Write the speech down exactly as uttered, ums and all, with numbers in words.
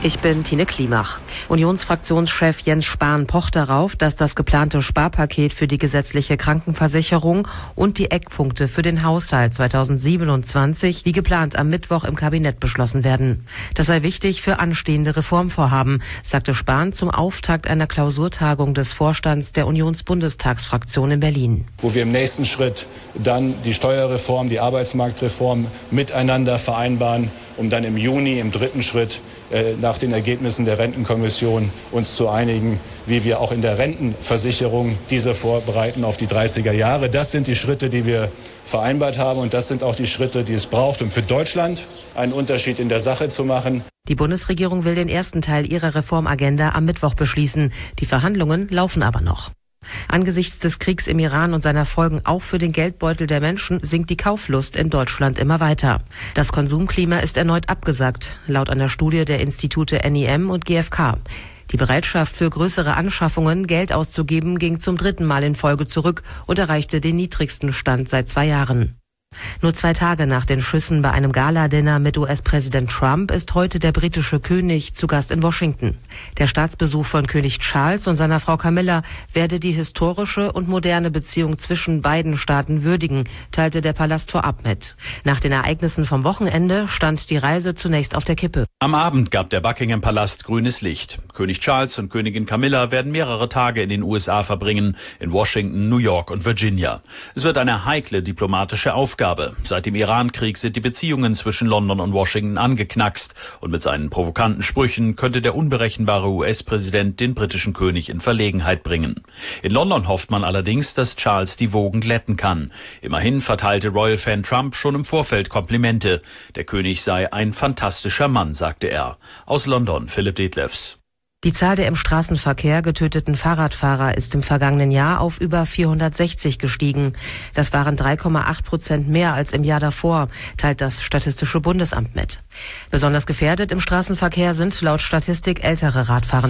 Ich bin Tine Klimach. Unionsfraktionschef Jens Spahn pocht darauf, dass das geplante Sparpaket für die gesetzliche Krankenversicherung und die Eckpunkte für den Haushalt zweitausendsiebenundzwanzig wie geplant am Mittwoch im Kabinett beschlossen werden. Das sei wichtig für anstehende Reformvorhaben, sagte Spahn zum Auftakt einer Klausurtagung des Vorstands der Unionsbundestagsfraktion in Berlin. Wo wir im nächsten Schritt dann die Steuerreform, die Arbeitsmarktreform miteinander vereinbaren, um dann im Juni im dritten Schritt äh, nach den Ergebnissen der Rentenkommission uns zu einigen, wie wir auch in der Rentenversicherung diese vorbereiten auf die dreißiger Jahre. Das sind die Schritte, die wir vereinbart haben, und das sind auch die Schritte, die es braucht, um für Deutschland einen Unterschied in der Sache zu machen. Die Bundesregierung will den ersten Teil ihrer Reformagenda am Mittwoch beschließen. Die Verhandlungen laufen aber noch. Angesichts des Kriegs im Iran und seiner Folgen auch für den Geldbeutel der Menschen sinkt die Kauflust in Deutschland immer weiter. Das Konsumklima ist erneut abgesackt, laut einer Studie der Institute N I M und G F K. Die Bereitschaft für größere Anschaffungen, Geld auszugeben, ging zum dritten Mal in Folge zurück und erreichte den niedrigsten Stand seit zwei Jahren. Nur zwei Tage nach den Schüssen bei einem Gala-Dinner mit U S-Präsident Trump ist heute der britische König zu Gast in Washington. Der Staatsbesuch von König Charles und seiner Frau Camilla werde die historische und moderne Beziehung zwischen beiden Staaten würdigen, teilte der Palast vorab mit. Nach den Ereignissen vom Wochenende stand die Reise zunächst auf der Kippe. Am Abend gab der Buckingham-Palast grünes Licht. König Charles und Königin Camilla werden mehrere Tage in den U S A verbringen, in Washington, New York und Virginia. Es wird eine heikle diplomatische Aufgabe. Seit dem Iran-Krieg sind die Beziehungen zwischen London und Washington angeknackst, und mit seinen provokanten Sprüchen könnte der unberechenbare U S-Präsident den britischen König in Verlegenheit bringen. In London hofft man allerdings, dass Charles die Wogen glätten kann. Immerhin verteilte Royal-Fan Trump schon im Vorfeld Komplimente. Der König sei ein fantastischer Mann, sagte er. Aus London, Philipp Detlefs. Die Zahl der im Straßenverkehr getöteten Fahrradfahrer ist im vergangenen Jahr auf über vierhundertsechzig gestiegen. Das waren drei Komma acht Prozent mehr als im Jahr davor, teilt das Statistische Bundesamt mit. Besonders gefährdet im Straßenverkehr sind laut Statistik ältere Radfahrer.